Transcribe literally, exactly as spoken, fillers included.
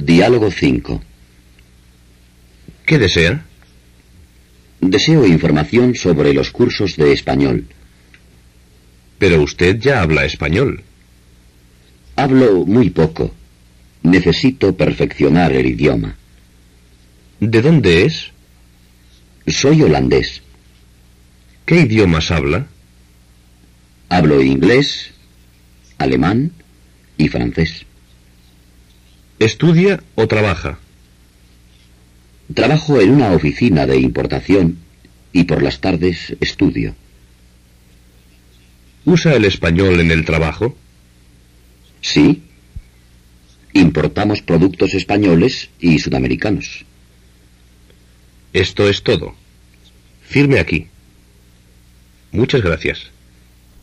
Diálogo cinco. ¿Qué desea? Deseo información sobre los cursos de español. Pero usted ya habla español. Hablo muy poco. Necesito perfeccionar el idioma. ¿De dónde es? Soy holandés. ¿Qué idiomas habla? Hablo inglés, alemán y francés. ¿Estudia o trabaja? Trabajo en una oficina de importación y por las tardes estudio. ¿Usa el español en el trabajo? Sí. Importamos productos españoles y sudamericanos. Esto es todo. Firme aquí. Muchas gracias.